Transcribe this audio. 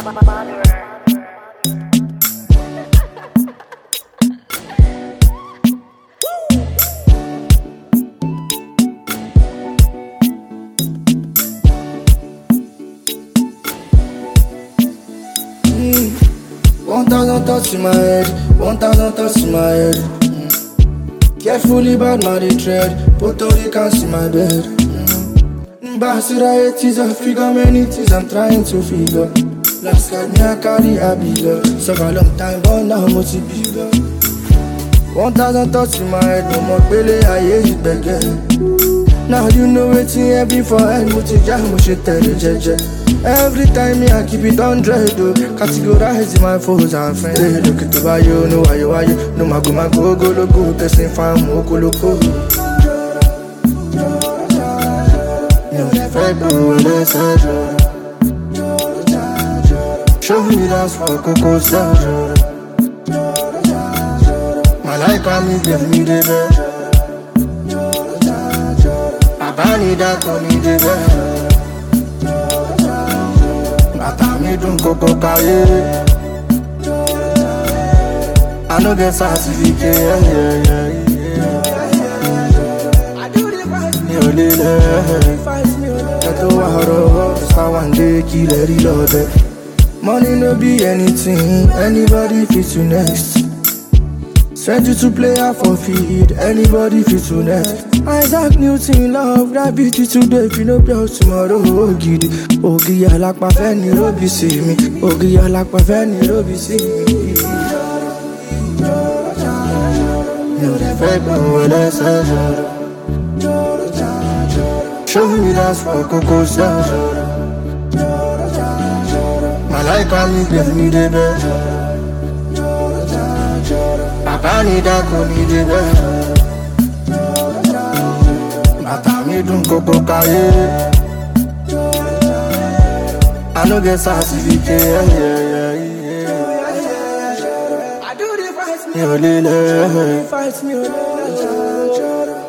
One thousand thoughts in my head, 1,000 thoughts in my head. Carefully bad man they tread, Puerto Ricans in my bed. Basura it is a figure, many things I'm trying to figure. Last card me I carry a bigger, so a long time but now much bigger. 1,000 thoughts in my head, no more pele I hear it begin. Now you know it's in every forehead, much jam, much jeje. Every time me I keep it 100 though. Categorize my foes and friends. They look at the you know why you no my go loco, testing fam moko loco. No fake when they say show me dance for Coco Star. My life I me give me the best. Papa need that for me the best. Me don't go cahier. I know get certificate. I do the fight. Me only let the water just one day kill every love. Money no be anything. Anybody fit to next. Send you to play out for feed. Anybody fit to next. Isaac Newton love that beat you today. If you know about tomorrow, Ogidi. Ogi I like my fanny, Robbie see me. Ogi I like my fanny, Robbie see me. You're the fake when I say show me dance for Coco Star. My life can give me the best. Papa need that go me the best. Me don't go cahier. I know get certificate. I do the fight me only.